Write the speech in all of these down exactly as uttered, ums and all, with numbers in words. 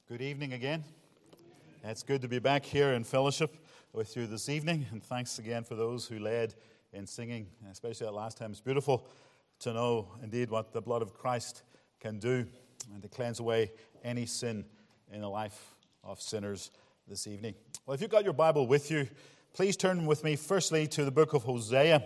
Good evening again. It's good to be back here in fellowship with you this evening, and thanks again for those who led in singing, especially that last time. It's beautiful to know indeed what the blood of Christ can do and to cleanse away any sin in the life of sinners this evening. Well, if you've got your Bible with you, please turn with me firstly to the book of Hosea,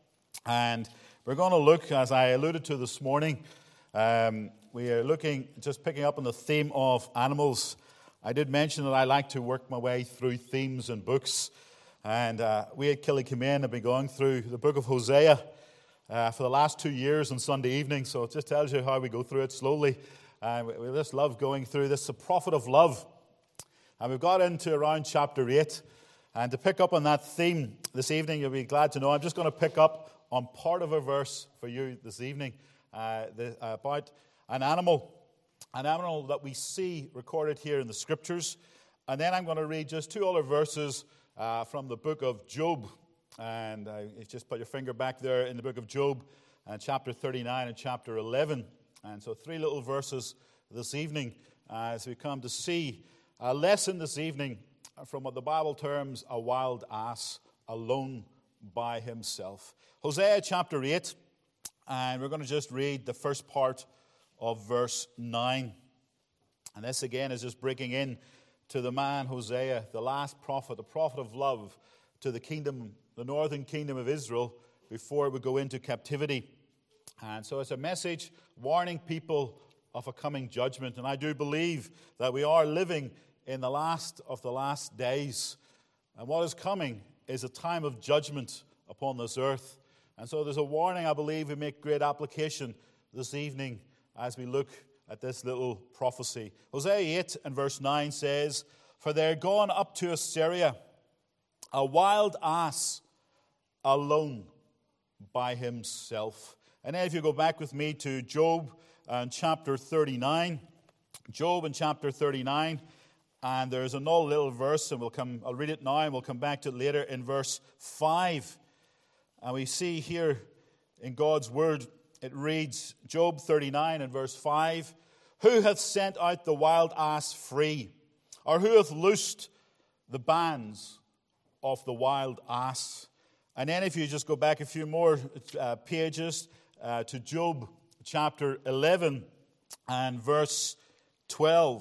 and we're going to look, as I alluded to this morning, um, we are looking, just picking up on the theme of animals. I did mention that I like to work my way through themes and books. And uh, we at Killycumane have been going through the book of Hosea uh, for the last two years on Sunday evening. So it just tells you how we go through it slowly. And uh, we just love going through this, the prophet of love. And we've got into around chapter eight. And to pick up on that theme this evening, you'll be glad to know I'm just going to pick up on part of a verse for you this evening uh, the, uh, about an animal. An animal that we see recorded here in the Scriptures. And then I'm going to read just two other verses uh, from the book of Job. And uh, you just put your finger back there in the book of Job, uh, chapter thirty-nine and chapter eleven. And so three little verses this evening uh, as we come to see a lesson this evening from what the Bible terms a wild ass alone by himself. Hosea chapter eight, and we're going to just read the first part of verse nine. And this again is just breaking in to the man Hosea, the last prophet, the prophet of love to the kingdom, the northern kingdom of Israel before it would go into captivity. And so it's a message warning people of a coming judgment. And I do believe that we are living in the last of the last days. And what is coming is a time of judgment upon this earth. And so there's a warning, I believe, we make great application this evening as we look at this little prophecy. Hosea eight and verse nine says, "For they are gone up to Assyria, a wild ass alone by himself." And then if you go back with me to Job and chapter thirty-nine, Job and chapter thirty-nine, and there's another little verse, and we'll come, I'll read it now, and we'll come back to it later in verse five. And we see here in God's word, it reads, Job thirty-nine and verse five, "Who hath sent out the wild ass free? Or who hath loosed the bands of the wild ass?" And then if you just go back a few more uh, pages uh, to Job chapter eleven and verse twelve.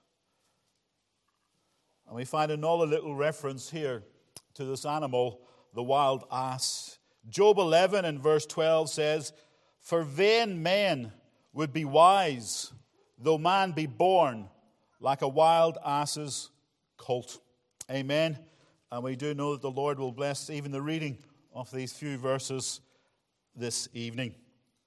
And we find another little reference here to this animal, the wild ass. Job eleven and verse twelve says, "For vain men would be wise, though man be born like a wild ass's colt." Amen. And we do know that the Lord will bless even the reading of these few verses this evening.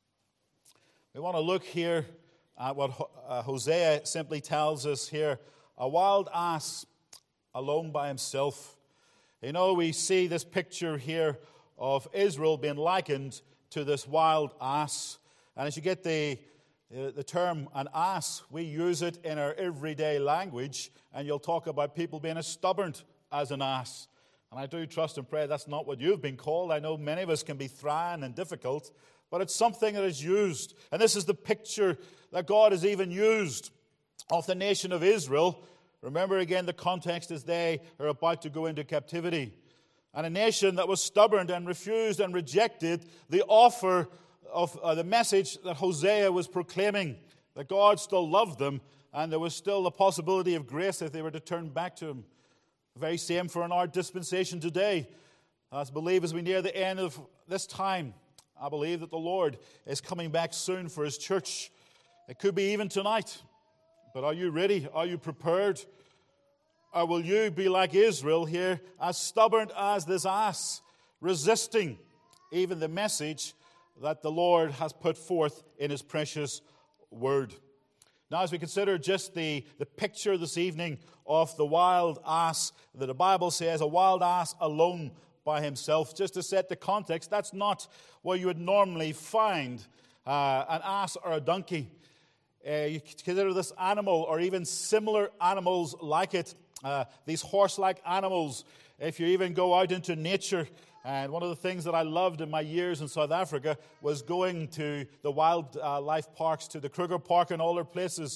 We want to look here at what Hosea simply tells us here. A wild ass alone by himself. You know, we see this picture here of Israel being likened to this wild ass. And as you get the, uh, the term an ass, we use it in our everyday language, and you'll talk about people being as stubborn as an ass. And I do trust and pray that's not what you've been called. I know many of us can be thrawn and difficult, but it's something that is used. And this is the picture that God has even used of the nation of Israel. Remember again, the context is they are about to go into captivity. And a nation that was stubborn and refused and rejected the offer of uh, the message that Hosea was proclaiming, that God still loved them and there was still the possibility of grace if they were to turn back to Him. The very same for in our dispensation today. As I believe as we near the end of this time, I believe that the Lord is coming back soon for His church. It could be even tonight. But are you ready? Are you prepared? Or will you be like Israel here, as stubborn as this ass, resisting even the message that the Lord has put forth in His precious word? Now, as we consider just the, the picture this evening of the wild ass, that the Bible says a wild ass alone by himself, just to set the context, that's not where you would normally find uh, an ass or a donkey. Uh, you consider this animal or even similar animals like it, uh, these horse-like animals. If you even go out into nature, and one of the things that I loved in my years in South Africa was going to the wildlife parks, to the Kruger Park and all their places.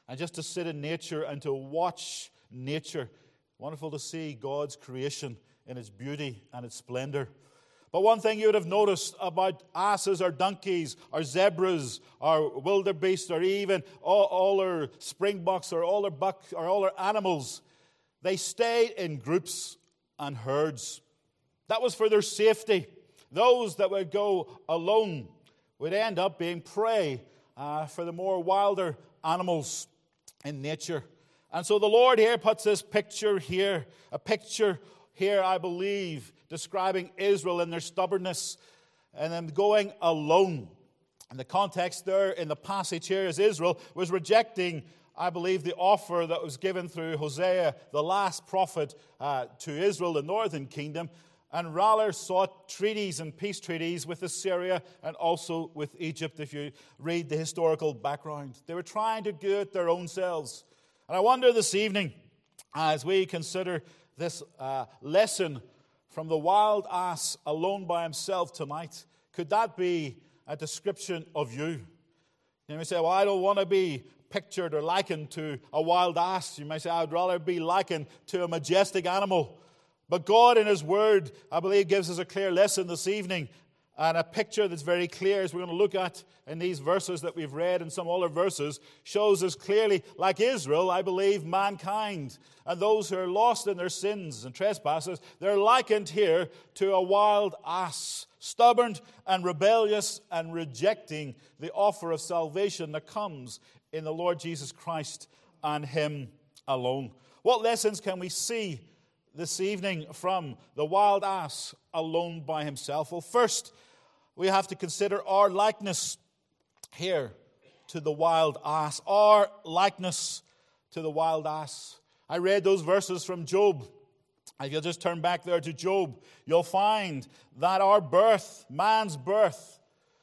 and just to sit in nature and to watch nature. Wonderful to see God's creation in its beauty and its splendor. But one thing you would have noticed about asses or donkeys or zebras or wildebeest or even all, all our springboks or all our buck or all our animals, they stayed in groups and herds. That was for their safety. Those that would go alone would end up being prey uh, for the more wilder animals in nature. And so the Lord here puts this picture here, a picture here, I believe, describing Israel and their stubbornness and them going alone. And the context there in the passage here is Israel was rejecting, I believe, the offer that was given through Hosea, the last prophet uh, to Israel, the northern kingdom, and rather sought treaties and peace treaties with Assyria and also with Egypt, if you read the historical background. They were trying to do it their own selves. And I wonder this evening, as we consider this uh, lesson from the wild ass alone by himself tonight, could that be a description of you? You may say, well, I don't want to be pictured or likened to a wild ass. You may say, I'd rather be likened to a majestic animal. But God in His Word, I believe, gives us a clear lesson this evening and a picture that's very clear, as we're going to look at in these verses that we've read and some other verses, shows us clearly, like Israel, I believe, mankind and those who are lost in their sins and trespasses, they're likened here to a wild ass, stubborn and rebellious and rejecting the offer of salvation that comes in the Lord Jesus Christ and Him alone. What lessons can we see this evening from the wild ass alone by himself? Well, first, we have to consider our likeness here to the wild ass. Our likeness to the wild ass. I read those verses from Job. If you'll just turn back there to Job, you'll find that our birth, man's birth,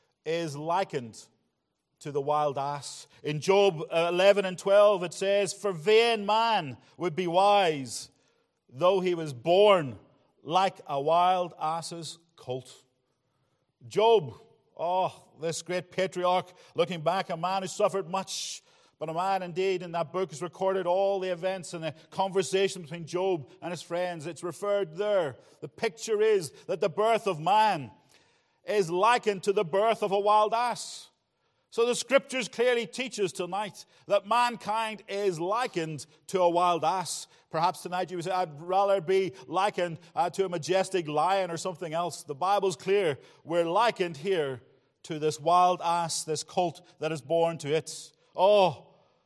is likened to the wild ass. In Job eleven and twelve, it says, "For vain man would be wise, though he was born like a wild ass's colt." Job, oh, this great patriarch, looking back, a man who suffered much, but a man indeed in that book has recorded all the events and the conversation between Job and his friends. It's referred there. The picture is that the birth of man is likened to the birth of a wild ass. So the Scriptures clearly teach us tonight that mankind is likened to a wild ass. Perhaps tonight you would say, I'd rather be likened uh, to a majestic lion or something else. The Bible's clear. We're likened here to this wild ass, this colt that is born to it. Oh,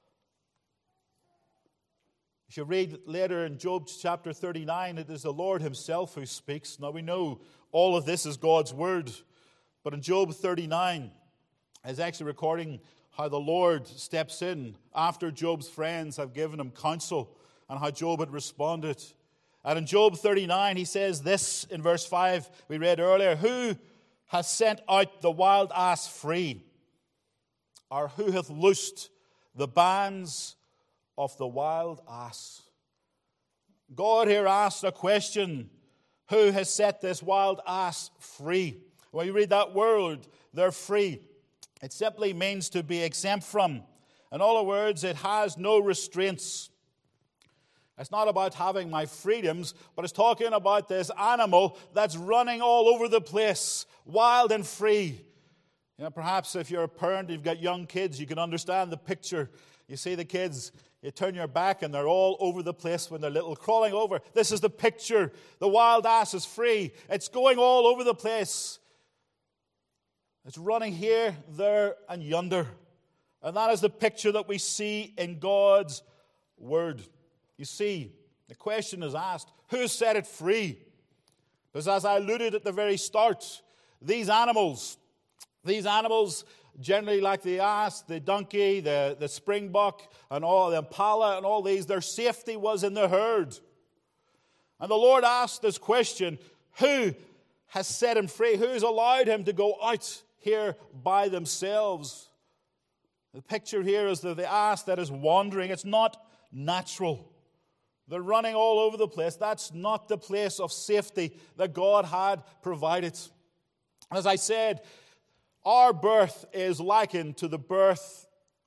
if you read later in Job chapter thirty-nine, it is the Lord Himself who speaks. Now we know all of this is God's Word. But in Job thirty-nine, is actually recording how the Lord steps in after Job's friends have given him counsel and how Job had responded. And in Job thirty-nine, he says this in verse five, we read earlier, "Who has sent out the wild ass free? Or who hath loosed the bands of the wild ass?" God here asks a question. Who has set this wild ass free? When you read that word, they're free. It simply means to be exempt from. In other words, it has no restraints. It's not about having my freedoms, but it's talking about this animal that's running all over the place, wild and free. You know, perhaps if you're a parent, you've got young kids, you can understand the picture. You see the kids, you turn your back and they're all over the place when they're little, crawling over. This is the picture. The wild ass is free. It's going all over the place. It's running here, there, and yonder. And that is the picture that we see in God's Word. You see, the question is asked, who set it free? Because as I alluded at the very start, these animals, these animals, generally like the ass, the donkey, the, the springbok, and all the impala, and all these, their safety was in the herd. And the Lord asked this question, who has set him free? Who has allowed him to go out here by themselves? The picture here is of the ass that is wandering. It's not natural. They're running all over the place. That's not the place of safety that God had provided. As I said, our birth is likened to the birth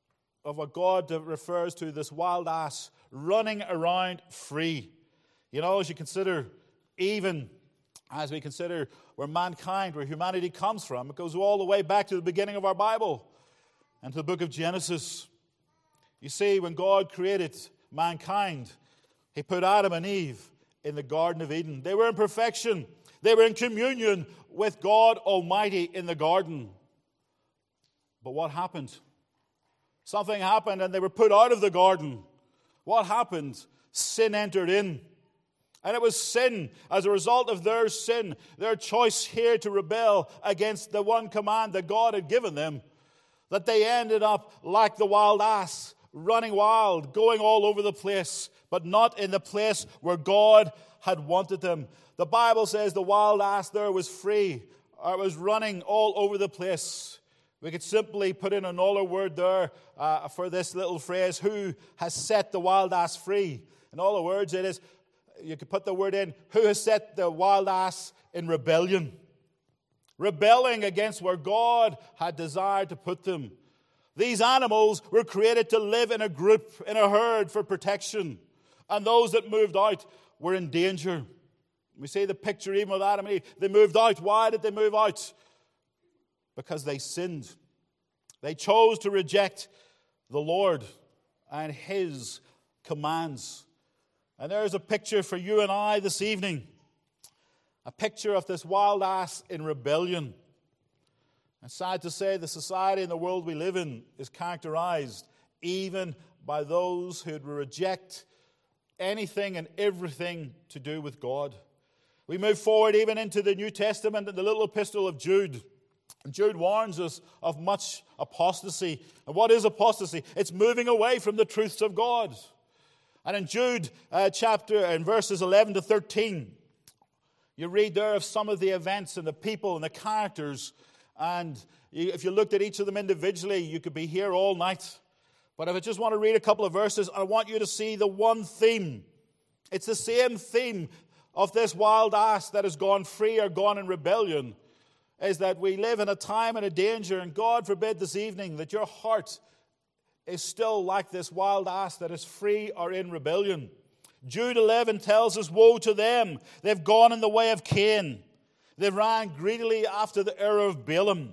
of a God that refers to this wild ass running around free. You know, as you consider, even as we consider where mankind, where humanity comes from, it goes all the way back to the beginning of our Bible and to the book of Genesis. You see, when God created mankind, He put Adam and Eve in the Garden of Eden. They were in perfection. They were in communion with God Almighty in the garden. But what happened? Something happened and they were put out of the garden. What happened? Sin entered in. And it was sin, as a result of their sin, their choice here to rebel against the one command that God had given them, that they ended up like the wild ass, running wild, going all over the place, but not in the place where God had wanted them. The Bible says the wild ass there was free, or it was running all over the place. We could simply put in another word there uh, for this little phrase, who has set the wild ass free? In other words, it is, you could put the word in, who has set the wild ass in rebellion? Rebelling against where God had desired to put them. These animals were created to live in a group, in a herd for protection. And those that moved out were in danger. We see the picture even with Adam and Eve. They moved out. Why did they move out? Because they sinned. They chose to reject the Lord and His commands. And there's a picture for you and I this evening. A picture of this wild ass in rebellion. And sad to say, the society and the world we live in is characterized even by those who reject anything and everything to do with God. We move forward even into the New Testament and the little epistle of Jude. Jude warns us of much apostasy. And what is apostasy? It's moving away from the truths of God. And in Jude uh, chapter, in verses eleven to thirteen, you read there of some of the events and the people and the characters. And you, if you looked at each of them individually, you could be here all night. But if I just want to read a couple of verses, I want you to see the one theme. It's the same theme of this wild ass that has gone free or gone in rebellion, is that we live in a time and a danger, and God forbid this evening that your heart is still like this wild ass that is free or in rebellion. Jude eleven tells us, woe to them. They've gone in the way of Cain. They ran greedily after the error of Balaam.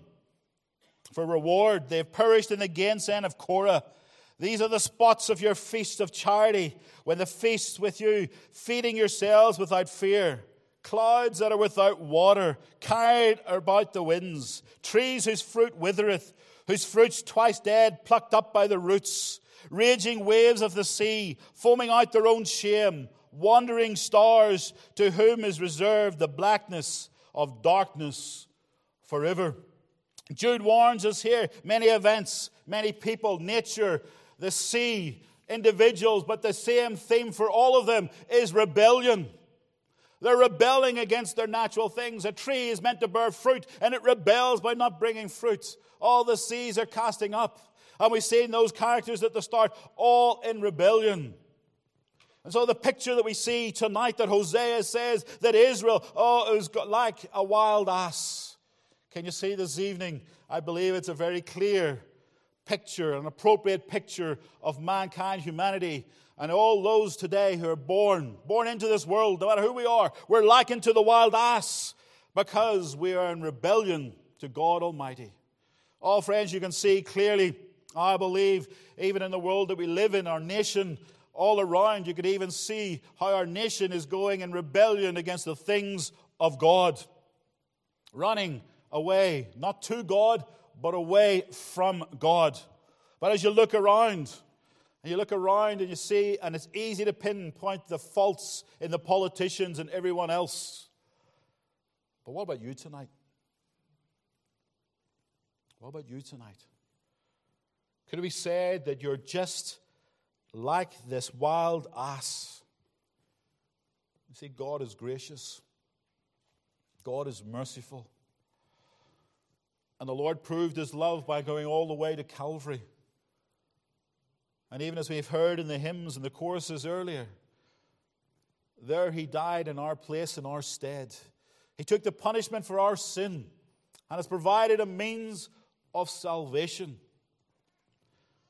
For reward, they've perished in the gainsaying of Korah. These are the spots of your feast of charity, when the feasts with you, feeding yourselves without fear. Clouds that are without water, carried about the winds. Trees whose fruit withereth, whose fruits twice dead, plucked up by the roots. Raging waves of the sea, foaming out their own shame. Wandering stars, to whom is reserved the blackness of darkness forever. Jude warns us here, many events, many people, nature, the sea, individuals, but the same theme for all of them is rebellion. They're rebelling against their natural things. A tree is meant to bear fruit, and it rebels by not bringing fruit. All the seas are casting up. And we see in those characters at the start, all in rebellion. And so the picture that we see tonight that Hosea says that Israel, oh, it was like a wild ass. Can you see this evening? I believe it's a very clear picture, an appropriate picture of mankind, humanity, and all those today who are born, born into this world, no matter who we are, we're likened to the wild ass because we are in rebellion to God Almighty. Oh, friends, you can see clearly, I believe, even in the world that we live in, our nation, all around, you could even see how our nation is going in rebellion against the things of God. Running away, not to God, but away from God. But as you look around, and you look around and you see, and it's easy to pinpoint the faults in the politicians and everyone else. But what about you tonight? What about you tonight? Could it be said that you're just like this wild ass? You see, God is gracious. God is merciful. And the Lord proved His love by going all the way to Calvary. And even as we've heard in the hymns and the choruses earlier, there He died in our place, in our stead. He took the punishment for our sin and has provided a means of salvation.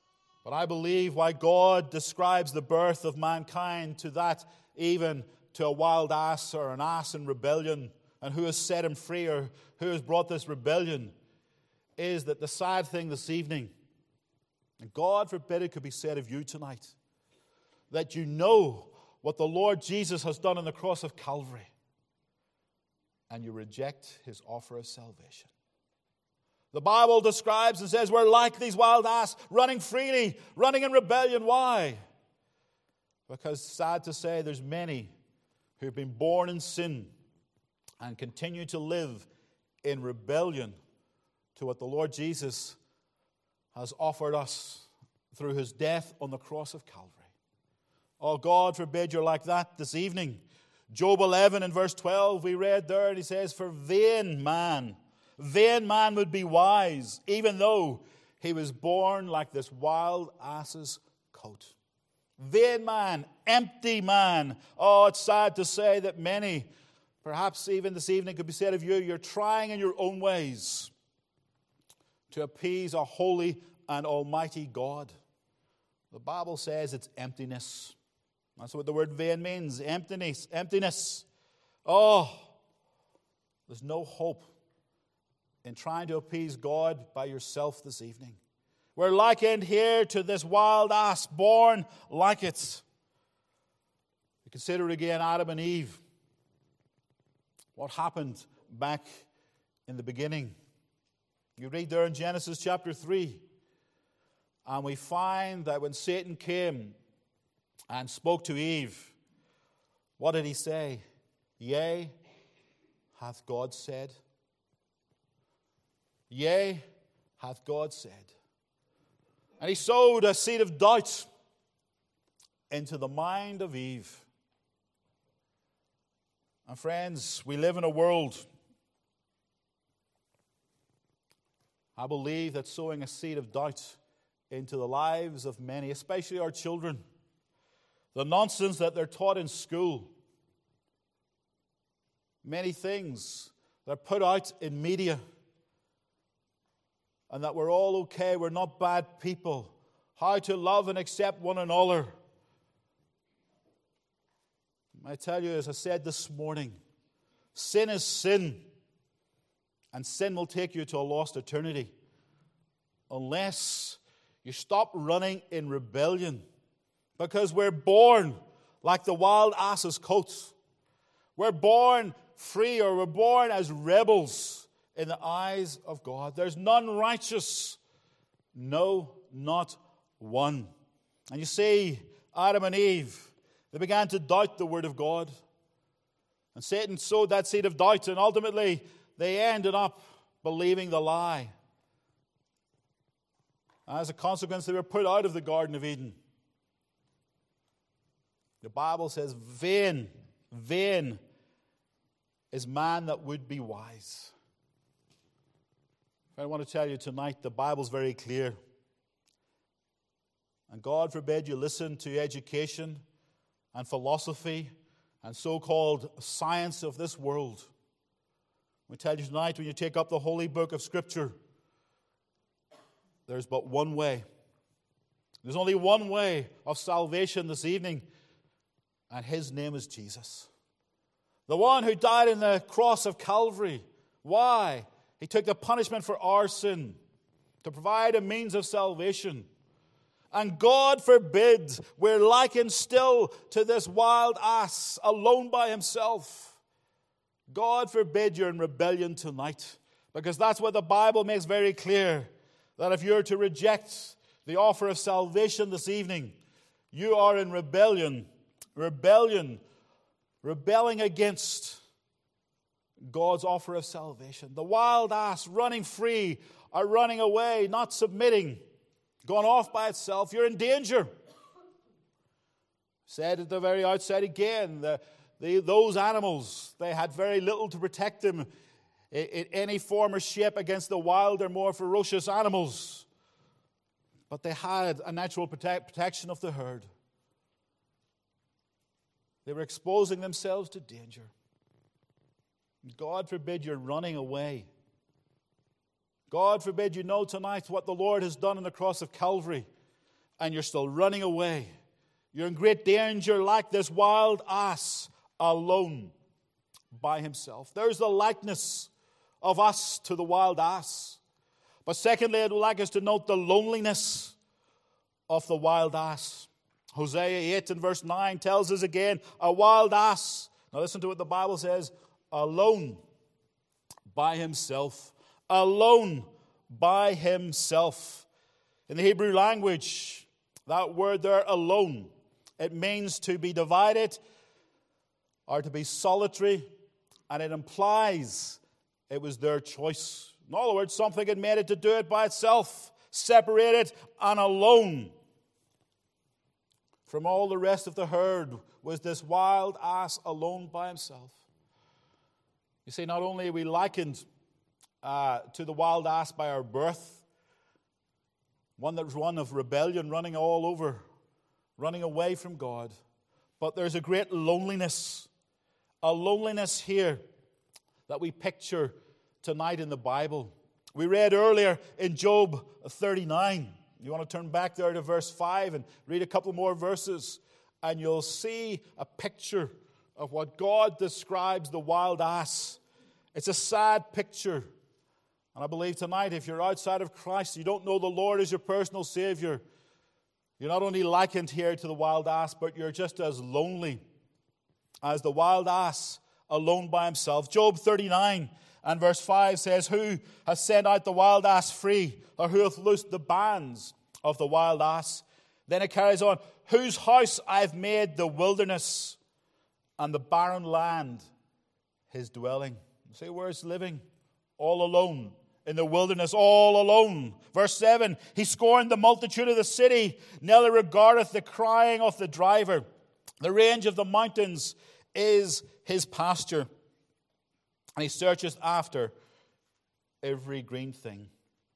But I believe why God describes the birth of mankind to that, even to a wild ass or an ass in rebellion, and who has set him free or who has brought this rebellion, is that the sad thing this evening, and God forbid it could be said of you tonight, that you know what the Lord Jesus has done on the cross of Calvary, and you reject his offer of salvation. The Bible describes and says we're like these wild ass, running freely, running in rebellion. Why? Because, sad to say, there's many who've been born in sin and continue to live in rebellion to what the Lord Jesus has offered us through his death on the cross of Calvary. Oh, God forbid you're like that this evening. Job eleven and verse twelve, we read there, and he says, for vain man, vain man would be wise, even though he was born like this wild ass's coat. Vain man, empty man. Oh, it's sad to say that many, perhaps even this evening could be said of you, you're trying in your own ways to appease a holy and almighty God. The Bible says it's emptiness. That's what the word vain means, emptiness, emptiness. Oh, there's no hope in trying to appease God by yourself this evening. We're likened here to this wild ass, born like it. We consider again Adam and Eve. What happened back in the beginning? You read there in Genesis chapter three, and we find that when Satan came and spoke to Eve, what did he say? Yea, hath God said. Yea, hath God said. And he sowed a seed of doubt into the mind of Eve. And friends, we live in a world, I believe, that's sowing a seed of doubt into the lives of many, especially our children. The nonsense that they're taught in school. Many things that are put out in media. And that we're all okay, we're not bad people. How to love and accept one another. I tell you, as I said this morning, sin is sin. And sin will take you to a lost eternity. Unless you stop running in rebellion. Because we're born like the wild ass's coats. We're born free, or we're born as rebels in the eyes of God. There's none righteous. No, not one. And you see, Adam and Eve, they began to doubt the word of God. And Satan sowed that seed of doubt, and ultimately they ended up believing the lie. As a consequence, they were put out of the Garden of Eden. The Bible says, vain, vain is man that would be wise. I want to tell you tonight, the Bible's very clear. And God forbid you listen to education and philosophy and so-called science of this world. We tell you tonight, when you take up the holy book of Scripture, there's but one way. There's only one way of salvation this evening, and his name is Jesus. The one who died on the cross of Calvary. Why? He took the punishment for our sin to provide a means of salvation. And God forbid we're likened still to this wild ass alone by himself. God forbid you're in rebellion tonight. Because that's what the Bible makes very clear. That if you're to reject the offer of salvation this evening, you are in rebellion. Rebellion. Rebelling against God's offer of salvation. The wild ass running free or running away, not submitting, gone off by itself. You're in danger. Said at the very outset again, the, the, those animals, they had very little to protect them in, in any form or shape against the wilder, more ferocious animals. But they had a natural protect, protection of the herd. They were exposing themselves to danger. God forbid you're running away. God forbid you know tonight what the Lord has done on the cross of Calvary. and you're still running away. You're in great danger like this wild ass alone by himself. There's the likeness of us to the wild ass. But secondly, I'd like us to note the loneliness of the wild ass. Hosea eight and verse nine tells us again, a wild ass. Now listen to what the Bible says. Alone by himself. Alone by himself. In the Hebrew language, that word there, alone, it means to be divided or to be solitary, and it implies it was their choice. In other words, something had made it to do it by itself, separated and alone from all the rest of the herd was this wild ass alone by himself. You see, not only are we likened uh, to the wild ass by our birth, one that was one of rebellion, running all over, running away from God, but there's a great loneliness, a loneliness here that we picture tonight in the Bible. We read earlier in Job thirty-nine. You want to turn back there to verse five and read a couple more verses, and you'll see a picture of what God describes the wild ass. It's a sad picture. And I believe tonight, if you're outside of Christ, you don't know the Lord as your personal Savior, you're not only likened here to the wild ass, but you're just as lonely as the wild ass alone by himself. Job thirty-nine and verse five says, who has sent out the wild ass free, or who hath loosed the bands of the wild ass? Then it carries on, whose house I have made the wilderness, and the barren land his dwelling. See where it's living? All alone. In the wilderness, all alone. Verse seven, he scorned the multitude of the city, neither regardeth the crying of the driver. The range of the mountains is his pasture, and he searcheth after every green thing.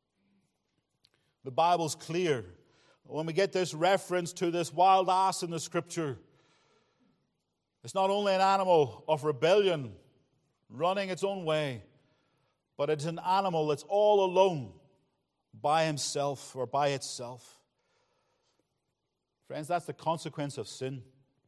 The Bible's clear. When we get this reference to this wild ass in the Scripture, it's not only an animal of rebellion running its own way, but it's an animal that's all alone by himself or by itself. Friends, that's the consequence of sin.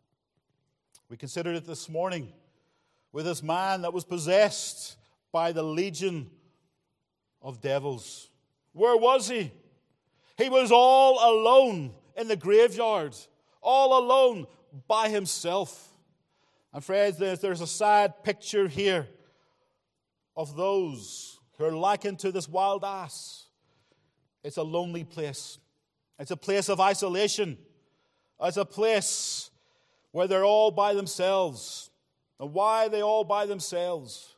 We considered it this morning with this man that was possessed by the legion of devils. Where was he? He was all alone in the graveyard, all alone by himself. And friends, there's a sad picture here of those who are likened to this wild ass. It's a lonely place. It's a place of isolation. It's a place where they're all by themselves. And why are they all by themselves?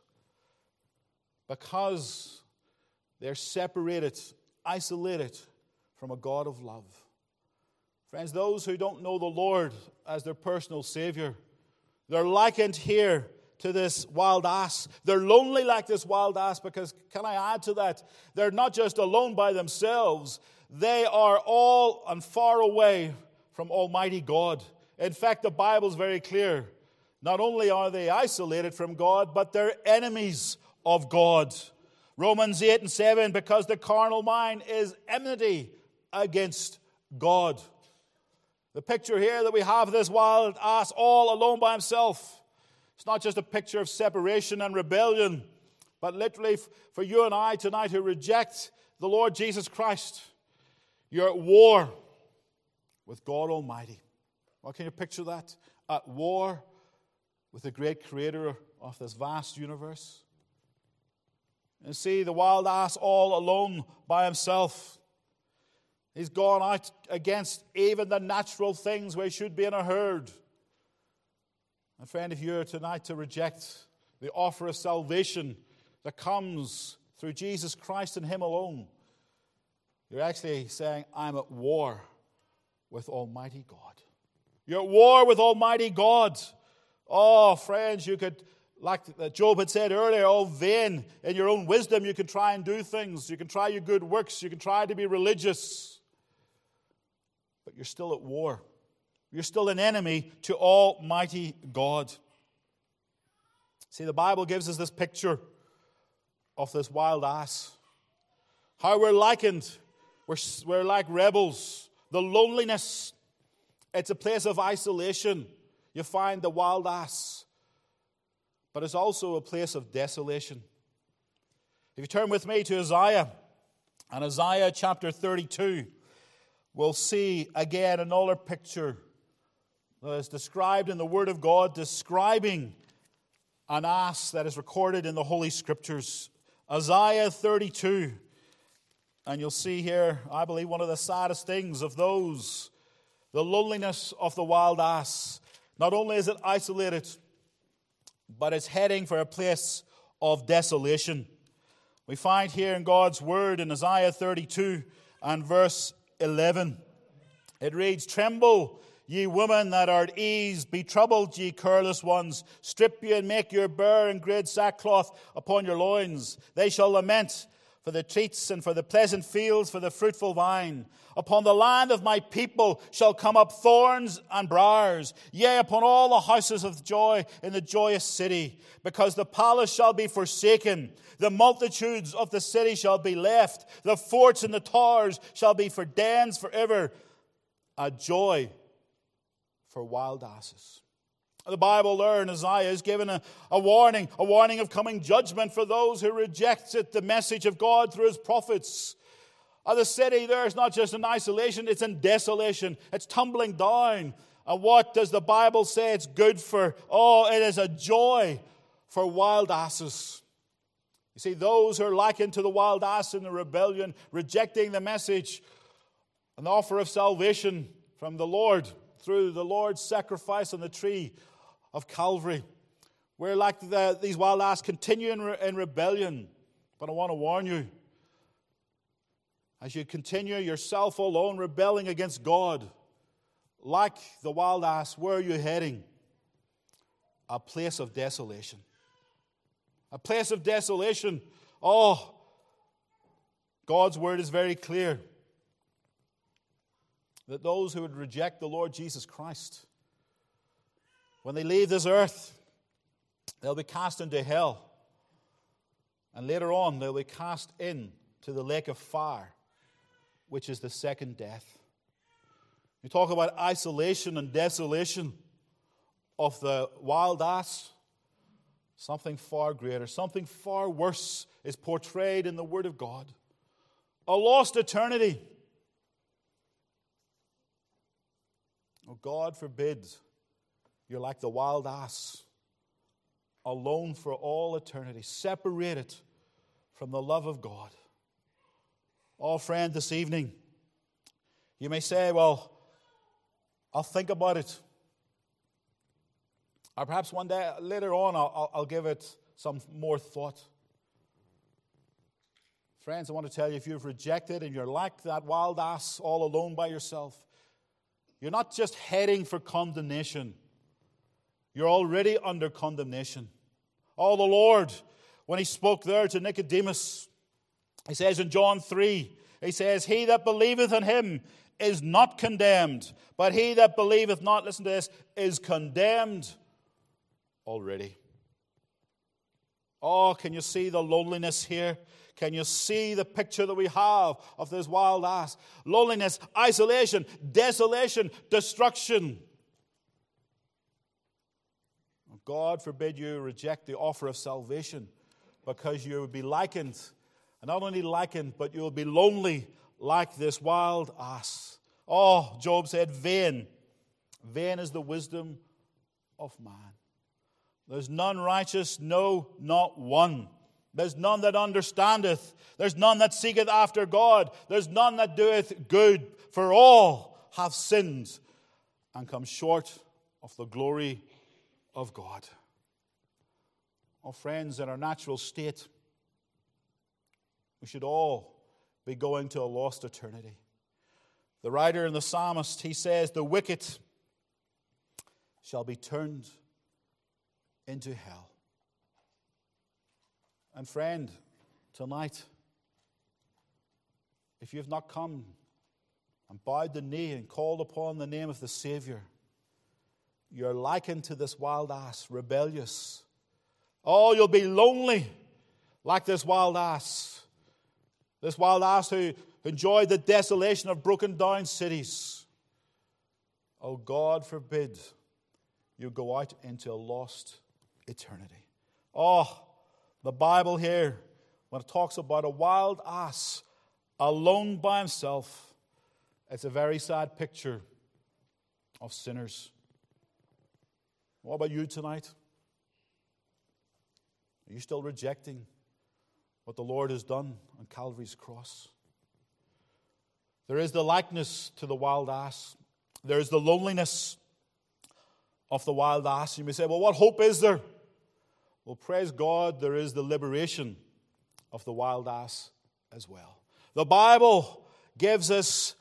Because they're separated, isolated from a God of love. Friends, those who don't know the Lord as their personal Savior, they're likened here to this wild ass. They're lonely like this wild ass because, can I add to that, they're not just alone by themselves, they are all and far away from Almighty God. In fact, the Bible's very clear. Not only are they isolated from God, but they're enemies of God. Romans eight and seven, because the carnal mind is enmity against God. The picture here that we have of this wild ass all alone by himself, it's not just a picture of separation and rebellion, but literally for you and I tonight who reject the Lord Jesus Christ, you're at war with God Almighty. Well, can you picture that? At war with the great creator of this vast universe. And see, the wild ass all alone by himself. He's gone out against even the natural things where he should be in a herd. And friend, if you're tonight to reject the offer of salvation that comes through Jesus Christ and Him alone, you're actually saying, I'm at war with Almighty God. You're at war with Almighty God. Oh, friends, you could, like Job had said earlier, oh, vain in your own wisdom, you can try and do things. You can try your good works. You can try to be religious. But you're still at war. You're still an enemy to Almighty God. See, the Bible gives us this picture of this wild ass. How we're likened. We're, we're like rebels. the loneliness. It's a place of isolation. You find the wild ass. But it's also a place of desolation. If you turn with me to Isaiah, and Isaiah chapter thirty-two, we'll see again another picture that is described in the Word of God, describing an ass that is recorded in the Holy Scriptures. Isaiah thirty-two. And you'll see here, I believe, one of the saddest things of those, the loneliness of the wild ass. Not only is it isolated, but it's heading for a place of desolation. We find here in God's Word in Isaiah thirty-two and verse eleven. It reads, "Tremble, ye women that are at ease, be troubled, ye careless ones. Strip you and make your bare and great sackcloth upon your loins. They shall lament for the treats and for the pleasant fields, for the fruitful vine. Upon the land of my people shall come up thorns and briars, yea, upon all the houses of joy in the joyous city. Because the palace shall be forsaken, the multitudes of the city shall be left, the forts and the towers shall be for dens forever, a joy for wild asses." The Bible there in Isaiah is given a, a warning, a warning of coming judgment for those who rejected the message of God through His prophets. Uh, the city there is not just in isolation, it's in desolation. It's tumbling down. And what does the Bible say it's good for? Oh, it is a joy for wild asses. You see, those who are likened to the wild ass in the rebellion, rejecting the message and the offer of salvation from the Lord through the Lord's sacrifice on the tree of Calvary. We're like the, these wild ass continue in, re, in rebellion. But I want to warn you, as you continue yourself alone rebelling against God, like the wild ass, where are you heading? A place of desolation. A place of desolation. Oh, God's word is very clear that those who would reject the Lord Jesus Christ, when they leave this earth, they'll be cast into hell. And later on, they'll be cast into the lake of fire, which is the second death. You talk about isolation and desolation of the wild ass. Something far greater, something far worse is portrayed in the Word of God. A lost eternity. Oh, God forbid you're like the wild ass, alone for all eternity, separated from the love of God. Oh, friend, this evening, you may say, well, I'll think about it. Or perhaps one day, later on, I'll, I'll give it some more thought. Friends, I want to tell you, if you've rejected and you're like that wild ass all alone by yourself, you're not just heading for condemnation. You're already under condemnation. Oh, the Lord, when He spoke there to Nicodemus, He says in John three, He says, "He that believeth in Him is not condemned, but he that believeth not," listen to this, "is condemned already." Oh, can you see the loneliness here? Can you see the picture that we have of this wild ass? Loneliness, isolation, desolation, destruction. God forbid you reject the offer of salvation, because you would be likened, and not only likened, but you will be lonely like this wild ass. Oh, Job said, vain. Vain is the wisdom of man. There's none righteous, no, not one. There's none that understandeth. There's none that seeketh after God. There's none that doeth good. For all have sinned and come short of the glory of God. Oh, friends, in our natural state, we should all be going to a lost eternity. The writer and the psalmist, he says, the wicked shall be turned into hell. And friend, tonight, if you've not come and bowed the knee and called upon the name of the Savior, you're likened to this wild ass, rebellious. Oh, you'll be lonely like this wild ass. This wild ass who enjoyed the desolation of broken down cities. Oh, God forbid you go out into a lost eternity. Oh, the Bible here, when it talks about a wild ass alone by himself, it's a very sad picture of sinners. What about you tonight? Are you still rejecting what the Lord has done on Calvary's cross? There is the likeness to the wild ass. There is the loneliness of the wild ass. You may say, well, what hope is there? Well, praise God, there is the liberation of the wild ass as well. The Bible gives us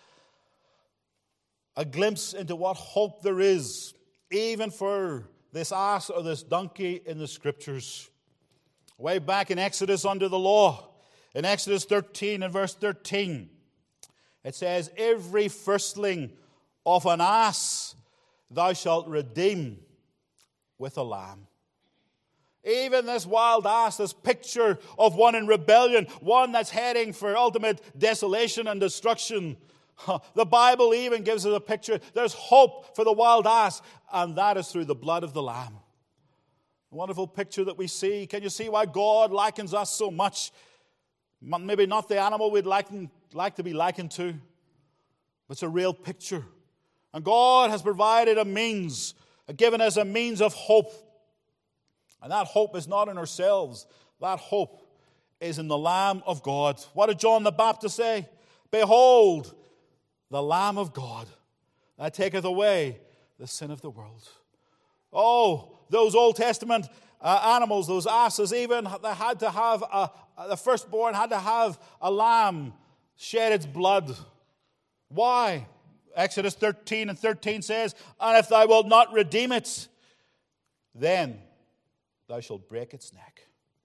a glimpse into what hope there is, even for this ass or this donkey in the Scriptures. Way back in Exodus under the law, in Exodus thirteen and verse thirteen, it says, every firstling of an ass thou shalt redeem with a lamb. Even this wild ass, this picture of one in rebellion, one that's heading for ultimate desolation and destruction. The Bible even gives us a picture. There's hope for the wild ass, and that is through the blood of the Lamb. A wonderful picture that we see. Can you see why God likens us so much? Maybe not the animal we'd like, like to be likened to, but it's a real picture. And God has provided a means, given us a means of hope. And that hope is not in ourselves. That hope is in the Lamb of God. What did John the Baptist say? Behold, the Lamb of God that taketh away the sin of the world. Oh, those Old Testament uh, animals, those asses, even they had to have, a, the firstborn had to have a lamb shed its blood. Why? Exodus thirteen and thirteen says, and if thou wilt not redeem it, then thou shalt break its neck.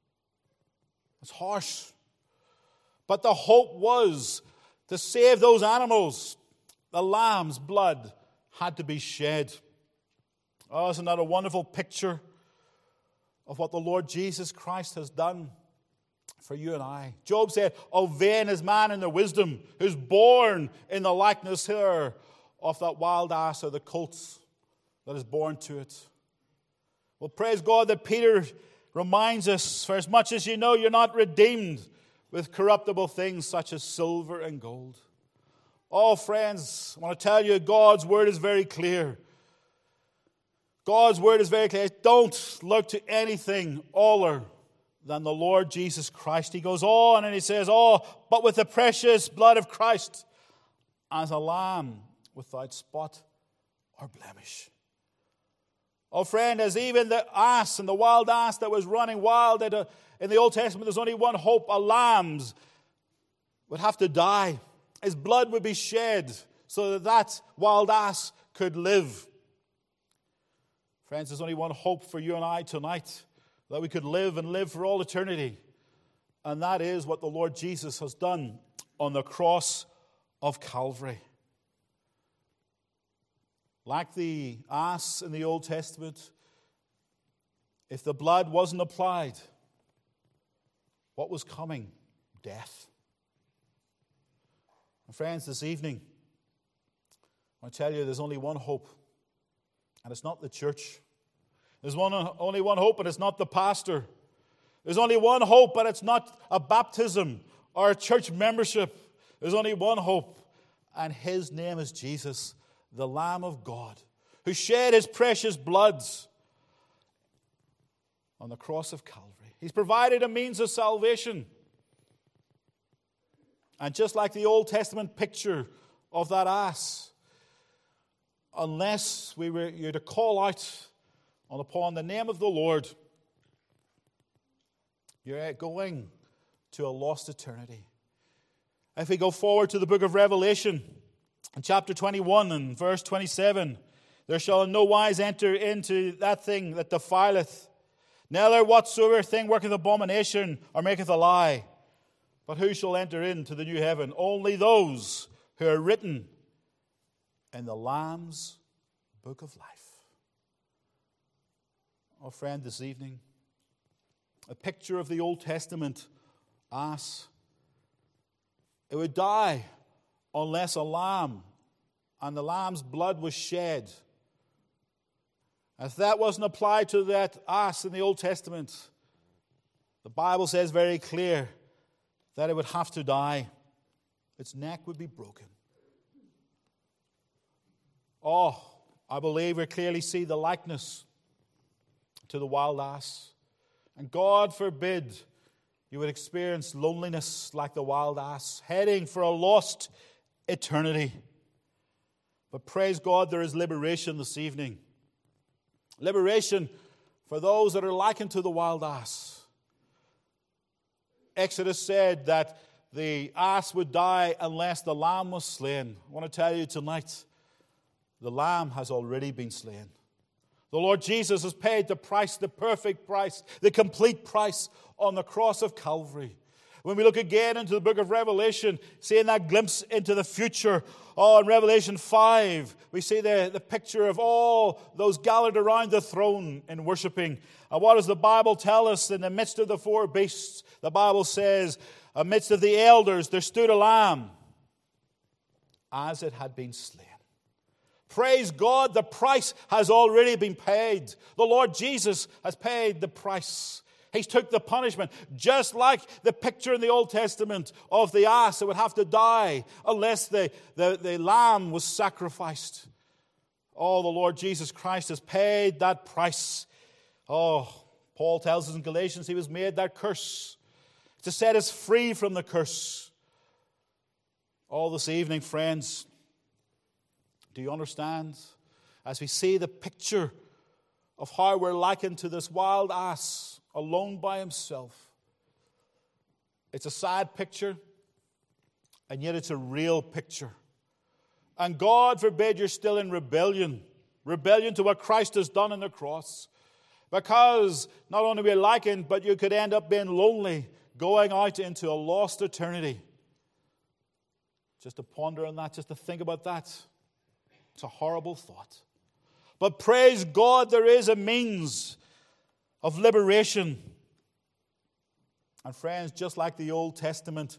It's harsh. But the hope was to save those animals. The lamb's blood had to be shed. Oh, isn't that a wonderful picture of what the Lord Jesus Christ has done for you and I? Job said, oh, vain is man in their wisdom, who's born in the likeness here of that wild ass or the colt that is born to it. Well, praise God that Peter reminds us, for as much as you know, you're not redeemed with corruptible things such as silver and gold. Oh, friends, I want to tell you, God's word is very clear. God's word is very clear. Don't look to anything other than the Lord Jesus Christ. He goes on and he says, oh, but with the precious blood of Christ, as a lamb without spot or blemish. Oh, friend, as even the ass and the wild ass that was running wild in the Old Testament, there's only one hope. A lamb would have to die. His blood would be shed so that that wild ass could live. Friends, there's only one hope for you and I tonight, that we could live and live for all eternity. And that is what the Lord Jesus has done on the cross of Calvary. Like the ass in the Old Testament, if the blood wasn't applied, what was coming? Death. And friends, this evening, I tell you, there's only one hope, and it's not the church. There's one, only one hope, and it's not the pastor. There's only one hope, but it's not a baptism or a church membership. There's only one hope, and his name is Jesus, the Lamb of God, who shed his precious blood on the cross of Calvary. He's provided a means of salvation. And just like the Old Testament picture of that ass, unless we were you're to call out on upon the name of the Lord, you're going to a lost eternity. If we go forward to the book of Revelation, in chapter twenty-one and verse twenty-seven, there shall in no wise enter into that thing that defileth, neither whatsoever thing worketh abomination or maketh a lie. But who shall enter into the new heaven? Only those who are written in the Lamb's book of life. Oh, friend, this evening, a picture of the Old Testament ass It would die unless a lamb and the lamb's blood was shed. If that wasn't applied to that ass in the Old Testament, the Bible says very clear that it would have to die. Its neck would be broken. Oh, I believe we clearly see the likeness to the wild ass. And God forbid you would experience loneliness like the wild ass, heading for a lost eternity. But praise God, there is liberation this evening. Liberation for those that are likened to the wild ass. Exodus said that the ass would die unless the lamb was slain. I want to tell you tonight, the lamb has already been slain. The Lord Jesus has paid the price, the perfect price, the complete price on the cross of Calvary. When we look again into the book of Revelation, seeing that glimpse into the future, oh, in Revelation five, we see the, the picture of all those gathered around the throne in worshiping. And what does the Bible tell us? In the midst of the four beasts, the Bible says, amidst of the elders there stood a lamb, as it had been slain. Praise God, the price has already been paid. The Lord Jesus has paid the price. He's took the punishment, just like the picture in the Old Testament of the ass that would have to die unless the, the, the lamb was sacrificed. Oh, the Lord Jesus Christ has paid that price. Oh, Paul tells us in Galatians he was made that curse to set us free from the curse. All this evening, friends, do you understand? As we see the picture of how we're likened to this wild ass alone by himself. It's a sad picture, and yet it's a real picture. And God forbid you're still in rebellion. Rebellion to what Christ has done on the cross. Because not only are we likened, but you could end up being lonely, going out into a lost eternity. Just to ponder on that, just to think about that. It's a horrible thought. But praise God, there is a means of liberation. And friends, just like the Old Testament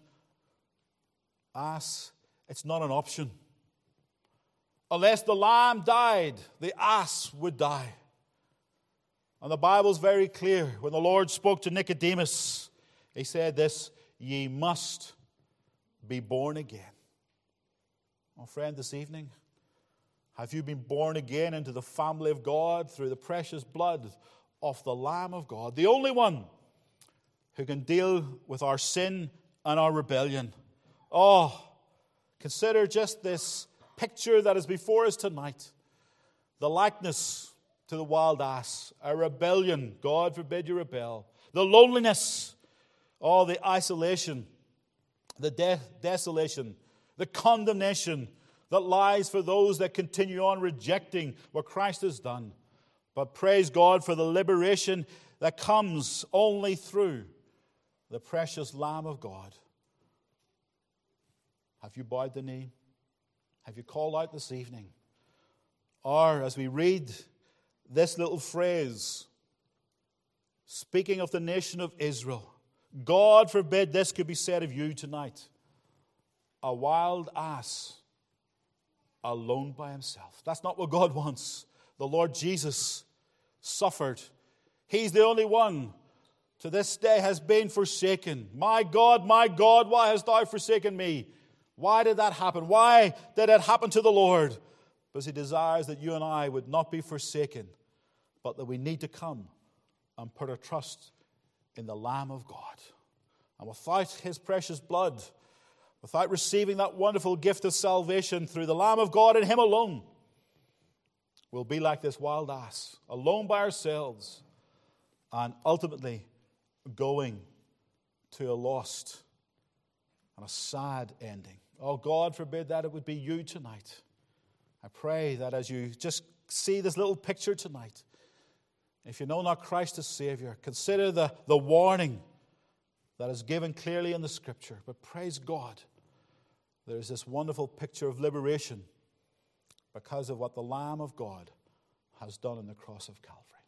ass, it's not an option. Unless the lamb died, the ass would die. And the Bible's very clear. When the Lord spoke to Nicodemus, he said this, ye must be born again. Oh, friend, this evening, have you been born again into the family of God through the precious blood of the Lamb of God, the only one who can deal with our sin and our rebellion? Oh, consider just this picture that is before us tonight. The likeness to the wild ass, a rebellion. God forbid you rebel. The loneliness, oh, the isolation, the de- desolation, the condemnation that lies for those that continue on rejecting what Christ has done. But praise God for the liberation that comes only through the precious Lamb of God. Have you bowed the knee? Have you called out this evening? Or as we read this little phrase, speaking of the nation of Israel, God forbid this could be said of you tonight. A wild ass alone by himself. That's not what God wants. The Lord Jesus suffered. He's the only one to this day has been forsaken. My God, my God, why hast thou forsaken me? Why did that happen? Why did it happen to the Lord? Because he desires that you and I would not be forsaken, but that we need to come and put our trust in the Lamb of God. And without his precious blood, without receiving that wonderful gift of salvation through the Lamb of God and him alone, we'll be like this wild ass, alone by ourselves, and ultimately going to a lost and a sad ending. Oh, God forbid that it would be you tonight. I pray that as you just see this little picture tonight, if you know not Christ as Savior, consider the, the warning that is given clearly in the Scripture. But praise God, there is this wonderful picture of liberation because of what the Lamb of God has done on the cross of Calvary.